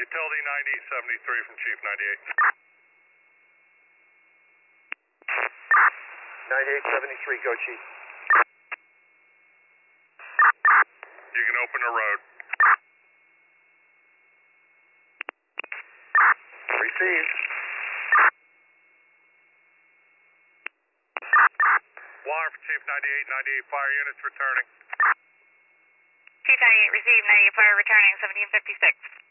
Utility 9073 from Chief 98. 9873, go Chief. You can open the road. Received. Wire for Chief 98, 98 fire units returning. Chief 98 received, 98 fire returning, 1756.